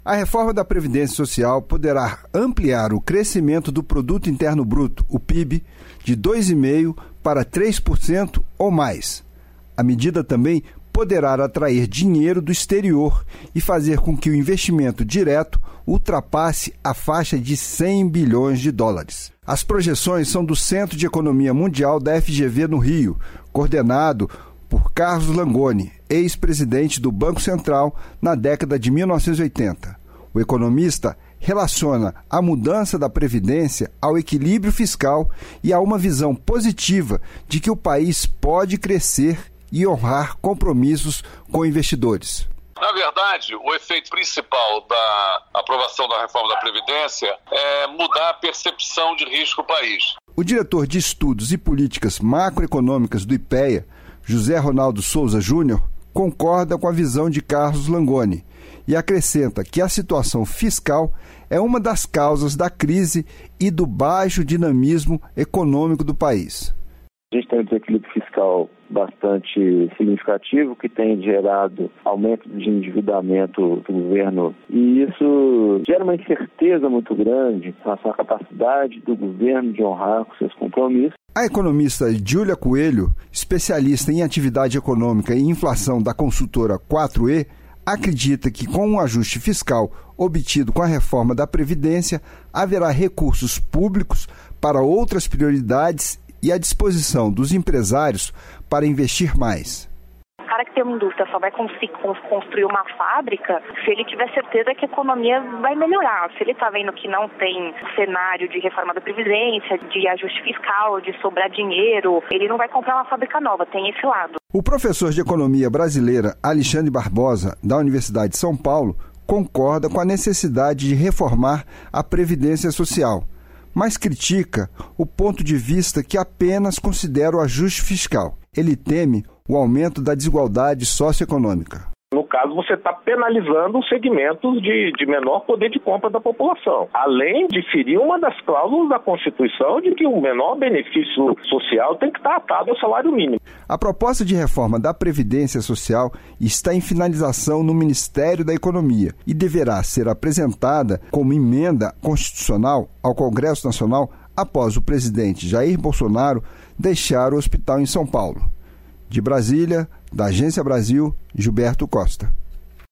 A reforma da Previdência Social poderá ampliar o crescimento do Produto Interno Bruto, o PIB, de 2,5% para 3% ou mais. A medida também poderá atrair dinheiro do exterior e fazer com que o investimento direto ultrapasse a faixa de 100 bilhões de dólares. As projeções são do Centro de Economia Mundial da FGV no Rio, coordenado por Carlos Langoni, ex-presidente do Banco Central na década de 1980. O economista relaciona a mudança da Previdência ao equilíbrio fiscal e a uma visão positiva de que o país pode crescer e honrar compromissos com investidores. Na verdade, o efeito principal da aprovação da reforma da Previdência é mudar a percepção de risco do país. O diretor de Estudos e Políticas Macroeconômicas do IPEA, José Ronaldo Souza Júnior, concorda com a visão de Carlos Langoni e acrescenta que a situação fiscal é uma das causas da crise e do baixo dinamismo econômico do país. A gente tem um desequilíbrio fiscal bastante significativo que tem gerado aumento de endividamento do governo e isso gera uma incerteza muito grande em relação à capacidade do governo de honrar com seus compromissos. A economista Júlia Coelho, especialista em atividade econômica e inflação da consultora 4E, acredita que com um ajuste fiscal obtido com a reforma da Previdência, haverá recursos públicos para outras prioridades e à disposição dos empresários para investir mais. O cara que tem uma indústria só vai conseguir construir uma fábrica se ele tiver certeza que a economia vai melhorar. Se ele está vendo que não tem cenário de reforma da Previdência, de ajuste fiscal, de sobrar dinheiro, ele não vai comprar uma fábrica nova, tem esse lado. O professor de economia brasileira Alexandre Barbosa, da Universidade de São Paulo, concorda com a necessidade de reformar a Previdência Social, mas critica o ponto de vista que apenas considera o ajuste fiscal. Ele teme o aumento da desigualdade socioeconômica. No caso, você está penalizando os segmentos de menor poder de compra da população, além de ferir uma das cláusulas da Constituição de que o menor benefício social tem que estar atado ao salário mínimo. A proposta de reforma da Previdência Social está em finalização no Ministério da Economia e deverá ser apresentada como emenda constitucional ao Congresso Nacional após o presidente Jair Bolsonaro deixar o hospital em São Paulo. De Brasília, da Agência Brasil, Gilberto Costa.